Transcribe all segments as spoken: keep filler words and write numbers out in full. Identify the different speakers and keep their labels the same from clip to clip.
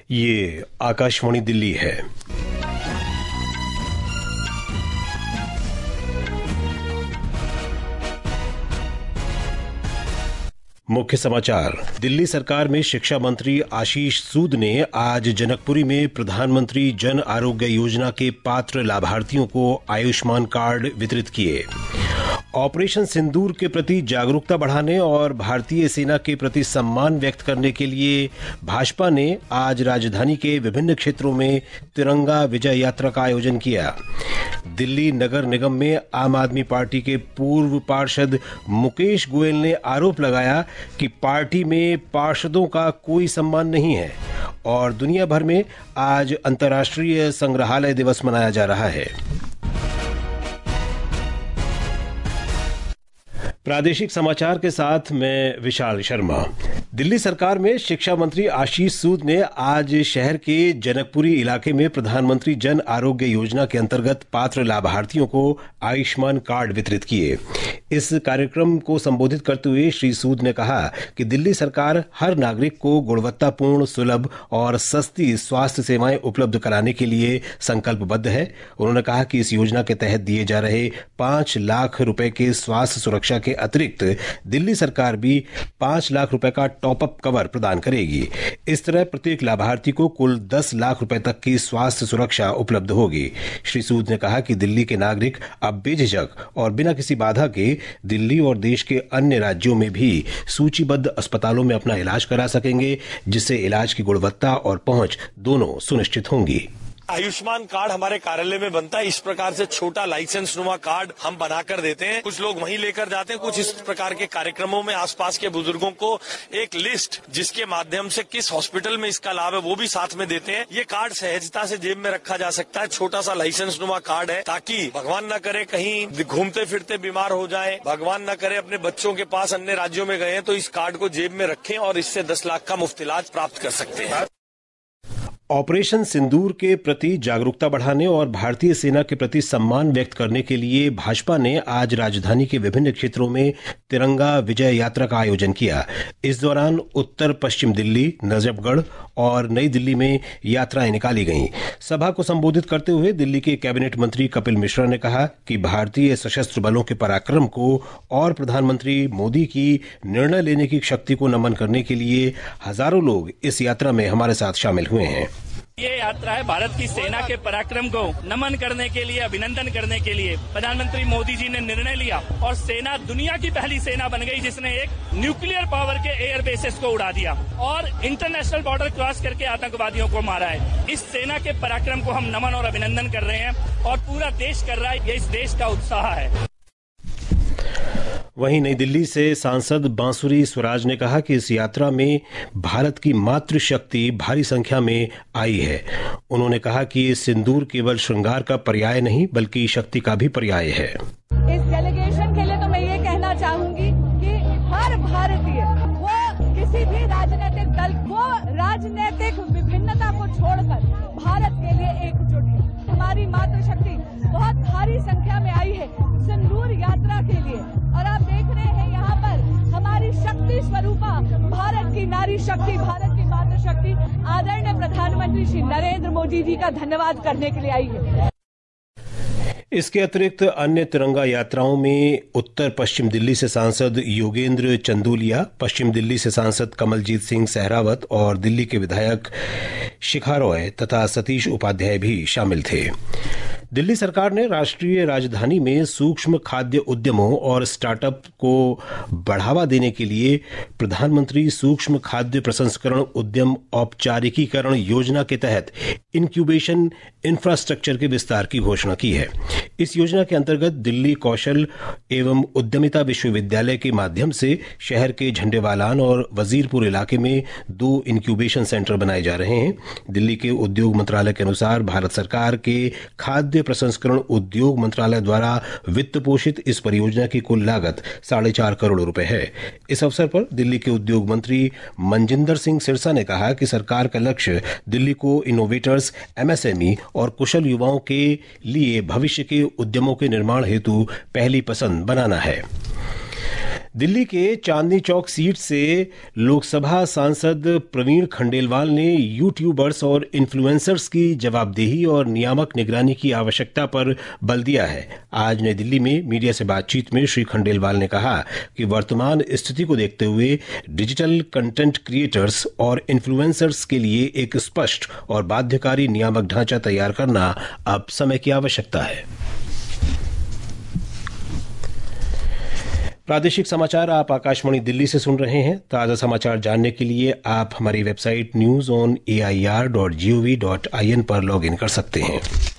Speaker 1: ये आकाशवाणी दिल्ली है। मुख्य समाचार। दिल्ली सरकार में शिक्षा मंत्री आशीष सूद ने आज जनकपुरी में प्रधानमंत्री जन आरोग्य योजना के पात्र लाभार्थियों को आयुष्मान कार्ड वितरित किए। ऑपरेशन सिंदूर के प्रति जागरूकता बढ़ाने और भारतीय सेना के प्रति सम्मान व्यक्त करने के लिए भाजपा ने आज राजधानी के विभिन्न क्षेत्रों में तिरंगा विजय यात्रा का आयोजन किया। दिल्ली नगर निगम में आम आदमी पार्टी के पूर्व पार्षद मुकेश गोयल ने आरोप लगाया कि पार्टी में पार्षदों का कोई सम्मान नहीं है और दुनिया भर में आज अंतर्राष्ट्रीय संग्रहालय दिवस मनाया जा रहा है। प्रादेशिक समाचार के साथ मैं विशाल शर्मा। दिल्ली सरकार में शिक्षा मंत्री आशीष सूद ने आज शहर के जनकपुरी इलाके में प्रधानमंत्री जन आरोग्य योजना के अंतर्गत पात्र लाभार्थियों को आयुष्मान कार्ड वितरित किए। इस कार्यक्रम को संबोधित करते हुए श्री सूद ने कहा कि दिल्ली सरकार हर नागरिक को गुणवत्तापूर्ण, सुलभ और सस्ती स्वास्थ्य सेवाएं उपलब्ध कराने के लिए संकल्पबद्ध है। उन्होंने कहा कि इस योजना के तहत दिए जा रहे पांच लाख रुपए के स्वास्थ्य सुरक्षा के अतिरिक्त दिल्ली सरकार भी पांच लाख रुपए का टॉप अप कवर प्रदान करेगी। इस तरह प्रत्येक लाभार्थी को कुल दस लाख रुपए तक की स्वास्थ्य सुरक्षा उपलब्ध होगी। श्री सूद ने कहा कि दिल्ली के नागरिक अब बेझिझक और बिना किसी बाधा के दिल्ली और देश के अन्य राज्यों में भी सूचीबद्ध अस्पतालों में अपना इलाज करा सकेंगे, जिससे इलाज की गुणवत्ता और पहुंच दोनों सुनिश्चित होंगी।
Speaker 2: आयुष्मान कार्ड हमारे कार्यालय में बनता है। इस प्रकार से छोटा लाइसेंस नुमा कार्ड हम बनाकर देते हैं। कुछ लोग वहीं लेकर जाते हैं। कुछ इस प्रकार के कार्यक्रमों में आसपास के बुजुर्गों को एक लिस्ट जिसके माध्यम से किस हॉस्पिटल में इसका लाभ है वो भी साथ में देते हैं। ये कार्ड सहजता से जेब में रखा जा सकता है। छोटा सा लाइसेंस नुमा कार्ड है ताकि भगवान न करे कहीं घूमते फिरते बीमार हो जाए, भगवान न करे अपने बच्चों के पास अन्य राज्यों में गए हैं, तो इस कार्ड को जेब में रखें और इससे दस लाख का मुफ्त इलाज प्राप्त कर सकते हैं।
Speaker 1: ऑपरेशन सिंदूर के प्रति जागरूकता बढ़ाने और भारतीय सेना के प्रति सम्मान व्यक्त करने के लिए भाजपा ने आज राजधानी के विभिन्न क्षेत्रों में तिरंगा विजय यात्रा का आयोजन किया। इस दौरान उत्तर पश्चिम दिल्ली, नजफगढ़ और नई दिल्ली में यात्राएं निकाली गईं। सभा को संबोधित करते हुए दिल्ली के कैबिनेट मंत्री कपिल मिश्रा ने कहा कि भारतीय सशस्त्र बलों के पराक्रम को और प्रधानमंत्री मोदी की निर्णय लेने की शक्ति को नमन करने के लिए हजारों लोग इस यात्रा में हमारे साथ शामिल हुए हैं।
Speaker 3: ये यात्रा है भारत की सेना के पराक्रम को नमन करने के लिए, अभिनंदन करने के लिए। प्रधानमंत्री मोदी जी ने निर्णय लिया और सेना दुनिया की पहली सेना बन गई जिसने एक न्यूक्लियर पावर के एयर बेसेस को उड़ा दिया और इंटरनेशनल बॉर्डर क्रॉस करके आतंकवादियों को मारा है। इस सेना के पराक्रम को हम नमन और अभिनंदन कर रहे हैं और पूरा देश कर रहा है। ये इस देश का उत्साह है।
Speaker 1: वहीं नई दिल्ली से सांसद बांसुरी स्वराज ने कहा कि इस यात्रा में भारत की मातृशक्ति भारी संख्या में आई है। उन्होंने कहा कि सिंदूर केवल श्रृंगार का पर्याय नहीं बल्कि शक्ति का भी पर्याय है।
Speaker 4: इस डेलीगेशन के लिए तो मैं ये कहना चाहूंगी कि हर भारतीय, वो किसी भी राजनीतिक दल, वो राजनीतिक विभिन्नता को छोड़कर भारत के लिए एकजुट है। हमारी मातृशक्ति बहुत भारी संख्या में आई है सिंदूर यात्रा के लिए और आप देख रहे हैं यहाँ पर हमारी शक्ति स्वरूपा भारत की नारी शक्ति, भारत की मातृशक्ति आदरणीय प्रधानमंत्री श्री नरेंद्र मोदी जी का धन्यवाद करने के लिए आई है।
Speaker 1: इसके अतिरिक्त अन्य तिरंगा यात्राओं में उत्तर पश्चिम दिल्ली से सांसद योगेंद्र चंदोलिया, पश्चिम दिल्ली से सांसद कमलजीत सिंह सहरावत और दिल्ली के विधायक शिखा रॉय तथा सतीश उपाध्याय भी शामिल थे। दिल्ली सरकार ने राष्ट्रीय राजधानी में सूक्ष्म खाद्य उद्यमों और स्टार्टअप को बढ़ावा देने के लिए प्रधानमंत्री सूक्ष्म खाद्य प्रसंस्करण उद्यम औपचारिकीकरण योजना के तहत इंक्यूबेशन इंफ्रास्ट्रक्चर के विस्तार की घोषणा की है। इस योजना के अंतर्गत दिल्ली कौशल एवं उद्यमिता विश्वविद्यालय के माध्यम से शहर के झंडेवालान और वजीरपुर इलाके में दो इंक्यूबेशन सेंटर बनाए जा रहे हैं। दिल्ली के उद्योग मंत्रालय के अनुसार भारत सरकार के खाद्य प्रसंस्करण उद्योग मंत्रालय द्वारा वित्त पोषित इस परियोजना की कुल लागत साढ़े चार करोड़ रुपए है। इस अवसर पर दिल्ली के उद्योग मंत्री मनजिंदर सिंह सिरसा ने कहा कि सरकार का लक्ष्य दिल्ली को इनोवेटर्स, एमएसएमई और कुशल युवाओं के लिए भविष्य के उद्यमों के निर्माण हेतु पहली पसंद बनाना है। दिल्ली के चांदनी चौक सीट से लोकसभा सांसद प्रवीण खंडेलवाल ने यूट्यूबर्स और इन्फ्लुएंसर्स की जवाबदेही और नियामक निगरानी की आवश्यकता पर बल दिया है। आज नई दिल्ली में मीडिया से बातचीत में श्री खंडेलवाल ने कहा कि वर्तमान स्थिति को देखते हुए डिजिटल कंटेंट क्रिएटर्स और इन्फ्लुएंसर्स के लिए एक स्पष्ट और बाध्यकारी नियामक ढांचा तैयार करना अब समय की आवश्यकता है। प्रादेशिक समाचार आप आकाशवाणी दिल्ली से सुन रहे हैं। ताज़ा समाचार जानने के लिए आप हमारी website news on A I R dot G O V dot I N पर लॉग इन कर सकते हैं।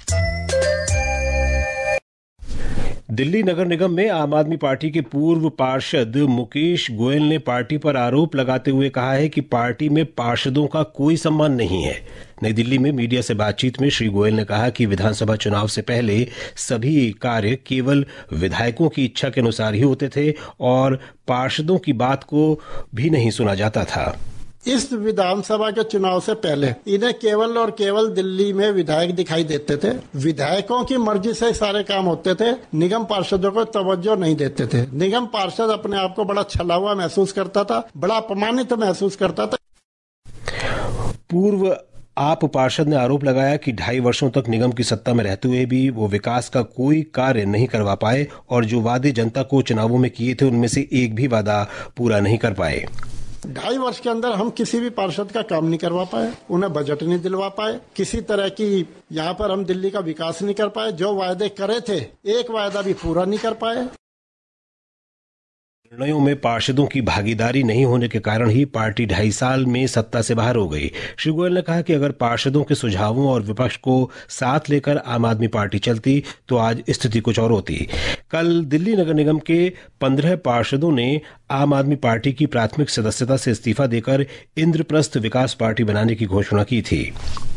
Speaker 1: दिल्ली नगर निगम में आम आदमी पार्टी के पूर्व पार्षद मुकेश गोयल ने पार्टी पर आरोप लगाते हुए कहा है कि पार्टी में पार्षदों का कोई सम्मान नहीं है। नई दिल्ली में मीडिया से बातचीत में श्री गोयल ने कहा कि विधानसभा चुनाव से पहले सभी कार्य केवल विधायकों की इच्छा के अनुसार ही होते थे और पार्षदों की बात को भी नहीं सुना जाता था।
Speaker 5: इस विधानसभा के चुनाव से पहले इन्हें केवल और केवल दिल्ली में विधायक दिखाई देते थे। विधायकों की मर्जी से सारे काम होते थे, निगम पार्षदों को तवज्जो नहीं देते थे। निगम पार्षद अपने आप को बड़ा छला हुआ महसूस करता था, बड़ा अपमानित महसूस करता था।
Speaker 1: पूर्व आप पार्षद ने आरोप लगाया कि ढाई वर्षों तक निगम की सत्ता में रहते हुए भी वो विकास का कोई कार्य नहीं करवा पाए और जो वादे जनता को चुनावों में किए थे उनमें से एक भी वादा पूरा नहीं कर पाए।
Speaker 5: ढाई वर्ष के अंदर हम किसी भी पार्षद का काम नहीं करवा पाए, उन्हें बजट नहीं दिलवा पाए, किसी तरह की यहाँ पर हम दिल्ली का विकास नहीं कर पाए। जो वायदे करे थे एक वायदा भी पूरा नहीं कर पाए।
Speaker 1: निर्णयों में पार्षदों की भागीदारी नहीं होने के कारण ही पार्टी ढाई साल में सत्ता से बाहर हो गई। श्री गोयल ने कहा कि अगर पार्षदों के सुझावों और विपक्ष को साथ लेकर आम आदमी पार्टी चलती तो आज स्थिति कुछ और होती। कल दिल्ली नगर निगम के पंद्रह पार्षदों ने आम आदमी पार्टी की प्राथमिक सदस्यता से इस्तीफा देकर इंद्रप्रस्थ विकास पार्टी बनाने की घोषणा की थी।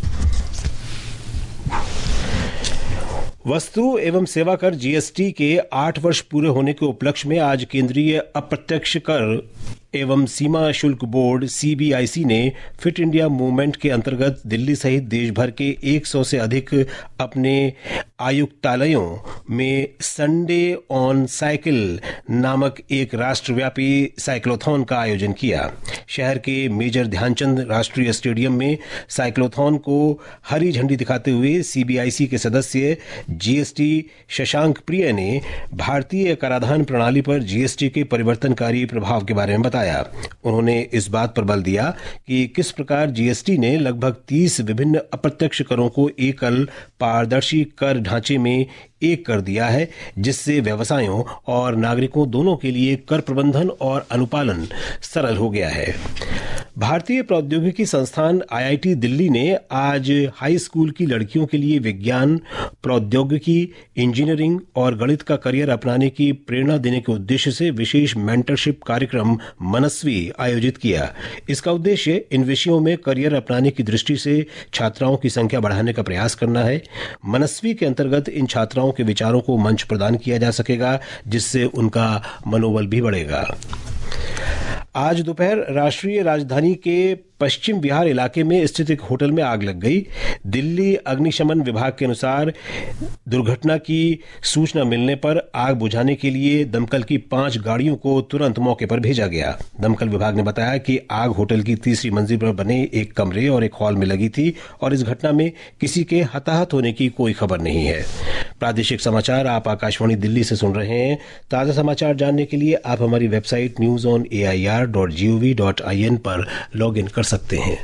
Speaker 1: वस्तु एवं सेवा कर जी एस टी के आठ वर्ष पूरे होने के उपलक्ष्य में आज केंद्रीय अप्रत्यक्ष कर एवं सीमा शुल्क बोर्ड सी बी आई सी ने फिट इंडिया मूवमेंट के अंतर्गत दिल्ली सहित देश भर के सौ से अधिक अपने आयुक्तालयों में संडे ऑन साइकिल नामक एक राष्ट्रव्यापी साइक्लोथॉन का आयोजन किया। शहर के मेजर ध्यानचंद राष्ट्रीय स्टेडियम में साइक्लोथॉन को हरी झंडी दिखाते हुए सी बी आई सी के सदस्य जी एस टी शशांक प्रिय ने भारतीय कराधान प्रणाली पर जी एस टी के परिवर्तनकारी प्रभाव के बारे में बताया। उन्होंने इस बात पर बल दिया कि किस प्रकार जी एस टी ने लगभग तीस विभिन्न अप्रत्यक्ष करों को एकल पारदर्शी कर ढांचे में एक कर दिया है, जिससे व्यवसायों और नागरिकों दोनों के लिए कर प्रबंधन और अनुपालन सरल हो गया है। भारतीय प्रौद्योगिकी संस्थान आई आई टी दिल्ली ने आज हाई स्कूल की लड़कियों के लिए विज्ञान, प्रौद्योगिकी, इंजीनियरिंग और गणित का करियर अपनाने की प्रेरणा देने के उद्देश्य से विशेष मेंटरशिप कार्यक्रम मनस्वी आयोजित किया। इसका उद्देश्य इन विषयों में करियर अपनाने की दृष्टि से छात्राओं की संख्या बढ़ाने का प्रयास करना है। मनस्वी के अंतर्गत इन छात्राओं के विचारों को मंच प्रदान किया जा सकेगा, जिससे उनका मनोबल भी बढ़ेगा। आज दोपहर राष्ट्रीय राजधानी के पश्चिम बिहार इलाके में स्थित एक होटल में आग लग गई। दिल्ली अग्निशमन विभाग के अनुसार दुर्घटना की सूचना मिलने पर आग बुझाने के लिए दमकल की पांच गाड़ियों को तुरंत मौके पर भेजा गया। दमकल विभाग ने बताया कि आग होटल की तीसरी मंजिल पर बने एक कमरे और एक हॉल में लगी थी और इस घटना में किसी के हताहत होने की कोई खबर नहीं है। प्रादेशिक समाचार आप आकाशवाणी दिल्ली से सुन रहे हैं। ताज़ा समाचार जानने के लिए आप हमारी website news on A I R dot G O V dot I N पर लॉग इन कर सकते हैं।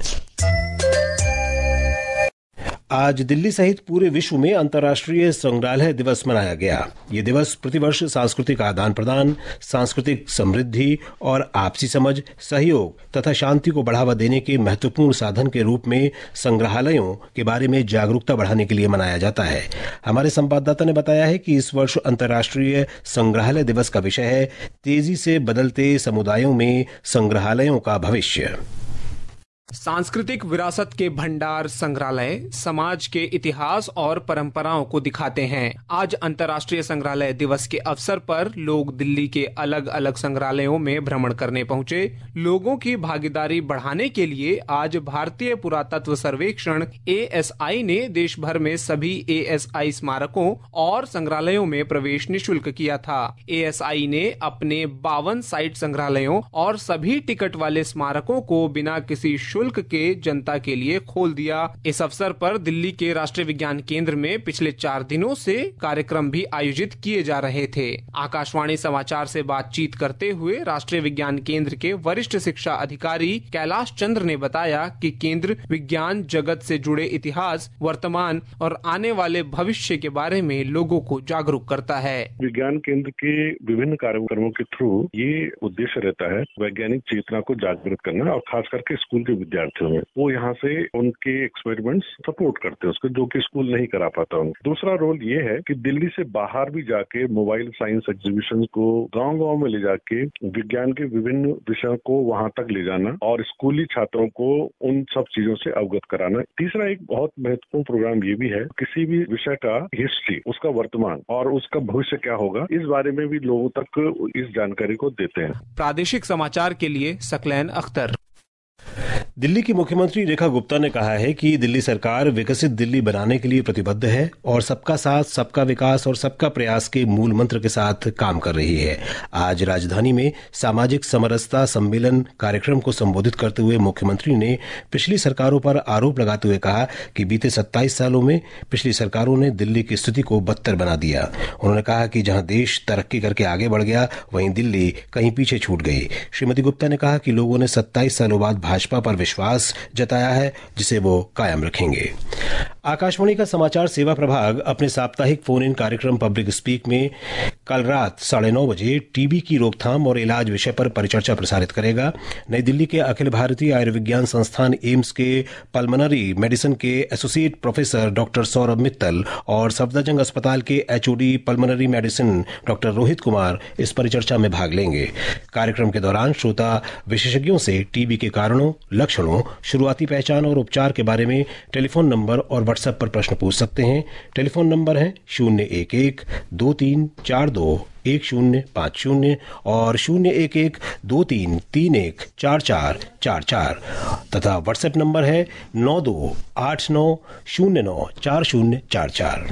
Speaker 1: आज दिल्ली सहित पूरे विश्व में अंतर्राष्ट्रीय संग्रहालय दिवस मनाया गया। ये दिवस प्रतिवर्ष सांस्कृतिक आदान प्रदान, सांस्कृतिक समृद्धि और आपसी समझ, सहयोग तथा शांति को बढ़ावा देने के महत्वपूर्ण साधन के रूप में संग्रहालयों के बारे में जागरूकता बढ़ाने के लिए मनाया जाता है। हमारे संवाददाता ने बताया है कि इस वर्ष अंतर्राष्ट्रीय संग्रहालय दिवस का विषय है तेजी से बदलते समुदायों में संग्रहालयों का भविष्य।
Speaker 6: सांस्कृतिक विरासत के भंडार संग्रहालय समाज के इतिहास और परंपराओं को दिखाते हैं। आज अंतर्राष्ट्रीय संग्रहालय दिवस के अवसर पर लोग दिल्ली के अलग अलग संग्रहालयों में भ्रमण करने पहुंचे। लोगों की भागीदारी बढ़ाने के लिए आज भारतीय पुरातत्व सर्वेक्षण ए एस आई ने देश भर में सभी ए एस आई स्मारकों और संग्रहालयों में प्रवेश निःशुल्क किया था। ए एस आई ने अपने बावन साइट संग्रहालयों और सभी टिकट वाले स्मारकों को बिना किसी शुल्क के जनता के लिए खोल दिया। इस अवसर पर दिल्ली के राष्ट्रीय विज्ञान केंद्र में पिछले चार दिनों से कार्यक्रम भी आयोजित किए जा रहे थे। आकाशवाणी समाचार से बातचीत करते हुए राष्ट्रीय विज्ञान केंद्र के वरिष्ठ शिक्षा अधिकारी कैलाश चंद्र ने बताया कि केंद्र विज्ञान जगत से जुड़े इतिहास, वर्तमान और आने वाले भविष्य के बारे में लोगों को जागरूक करता है।
Speaker 7: विज्ञान केंद्र के विभिन्न कार्यक्रमों के थ्रू ये उद्देश्य रहता है वैज्ञानिक चेतना को जागृत करना, और खास करके स्कूल के विद्यार्थियों में वो यहाँ से उनके एक्सपेरिमेंट्स सपोर्ट करते हैं उसको, जो कि स्कूल नहीं करा पाता उनको। दूसरा रोल ये है कि दिल्ली से बाहर भी जाके मोबाइल साइंस एग्जीबिशन को गांव-गांव में ले जाके विज्ञान के विभिन्न विषयों को वहां तक ले जाना और स्कूली छात्रों को उन सब चीजों से अवगत कराना। तीसरा एक बहुत महत्वपूर्ण प्रोग्राम ये भी है, किसी भी विषय का हिस्ट्री, उसका वर्तमान और उसका भविष्य क्या होगा, इस बारे में भी लोगों तक इस जानकारी को देते हैं।
Speaker 6: प्रादेशिक समाचार के लिए सकलैन अख्तर।
Speaker 1: दिल्ली की मुख्यमंत्री रेखा गुप्ता ने कहा है कि दिल्ली सरकार विकसित दिल्ली बनाने के लिए प्रतिबद्ध है और सबका साथ, सबका विकास और सबका प्रयास के मूल मंत्र के साथ काम कर रही है। आज राजधानी में सामाजिक समरसता सम्मेलन कार्यक्रम को संबोधित करते हुए मुख्यमंत्री ने पिछली सरकारों पर आरोप लगाते हुए कहा कि बीते सत्ताईस सालों में पिछली सरकारों ने दिल्ली की स्थिति को बदतर बना दिया। उन्होंने कहा कि जहां देश तरक्की करके आगे बढ़ गया, वहीं दिल्ली कहीं पीछे छूट गई। श्रीमती गुप्ता ने कहा कि लोगों ने सत्ताईस सालों बाद भाजपा पर विश्वास जताया है, जिसे वो कायम रखेंगे। आकाशवाणी का समाचार सेवा प्रभाग अपने साप्ताहिक फोन इन कार्यक्रम पब्लिक स्पीक में कल रात साढ़े नौ बजे टीबी की रोकथाम और इलाज विषय पर परिचर्चा प्रसारित करेगा। नई दिल्ली के अखिल भारतीय आयुर्विज्ञान संस्थान एम्स के पल्मोनरी मेडिसिन के associate professor doctor Saurabh Mittal और सफदरजंग अस्पताल के HOD pulmonary medicine doctor Rohit Kumar इस परिचर्चा में भाग लेंगे। कार्यक्रम के दौरान श्रोता विशेषज्ञों से टीबी के कारणों, लक्षणों, शुरुआती पहचान और उपचार के बारे में टेलीफोन नंबर और व्हाट्सएप पर प्रश्न पूछ सकते हैं। टेलीफोन नंबर है शून्य एक एक दो तीन चार दो एक शून्य पाँच शून्य और शून्य एक एक दो तीन तीन एक चार चार चार चार तथा व्हाट्सएप नंबर है नौ दो आठ नौ शून्य नौ चार शून्य चार चार।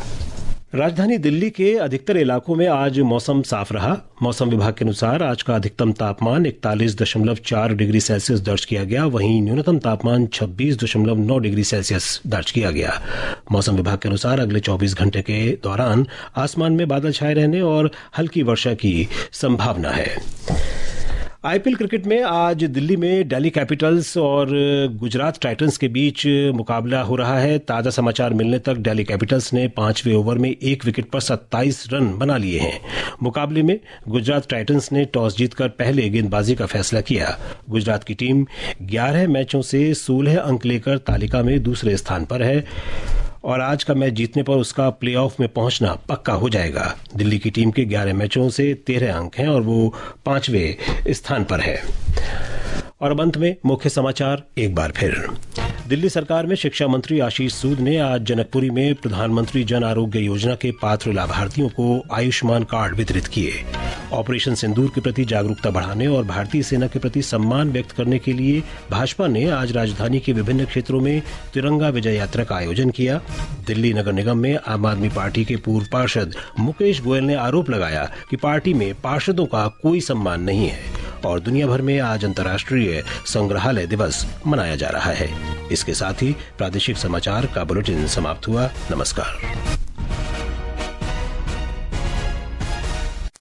Speaker 1: राजधानी दिल्ली के अधिकतर इलाकों में आज मौसम साफ रहा। मौसम विभाग के अनुसार आज का अधिकतम तापमान इकतालीस दशमलव चार डिग्री सेल्सियस दर्ज किया गया, वहीं न्यूनतम तापमान छब्बीस दशमलव नौ डिग्री सेल्सियस दर्ज किया गया। मौसम विभाग के अनुसार अगले चौबीस घंटे के दौरान आसमान में बादल छाए रहने और हल्की वर्षा की संभावना है। आईपीएल क्रिकेट में आज दिल्ली में दिल्ली कैपिटल्स और गुजरात टाइटंस के बीच मुकाबला हो रहा है। ताजा समाचार मिलने तक दिल्ली कैपिटल्स ने पांचवें ओवर में एक विकेट पर सत्ताईस रन बना लिए हैं। मुकाबले में गुजरात टाइटंस ने टॉस जीतकर पहले गेंदबाजी का फैसला किया। गुजरात की टीम ग्यारह मैचों से सोलह अंक लेकर तालिका में दूसरे स्थान पर है और आज का मैच जीतने पर उसका प्लेऑफ में पहुंचना पक्का हो जाएगा। दिल्ली की टीम के ग्यारह मैचों से तेरह अंक हैं और वो पांचवें स्थान पर है। और अब अंत में मुख्य समाचार एक बार फिर। दिल्ली सरकार में शिक्षा मंत्री आशीष सूद ने आज जनकपुरी में प्रधानमंत्री जन आरोग्य योजना के पात्र लाभार्थियों को आयुष्मान कार्ड वितरित किए। ऑपरेशन सिंदूर के प्रति जागरूकता बढ़ाने और भारतीय सेना के प्रति सम्मान व्यक्त करने के लिए भाजपा ने आज राजधानी के विभिन्न क्षेत्रों में तिरंगा विजय यात्रा का आयोजन किया। दिल्ली नगर निगम में आम आदमी पार्टी के पूर्व पार्षद मुकेश गोयल ने आरोप लगाया कि पार्टी में पार्षदों का कोई सम्मान नहीं है। और दुनिया भर में आज अंतर्राष्ट्रीय संग्रहालय दिवस मनाया जा रहा है। इसके साथ ही प्रादेशिक समाचार का बुलेटिन समाप्त हुआ। नमस्कार।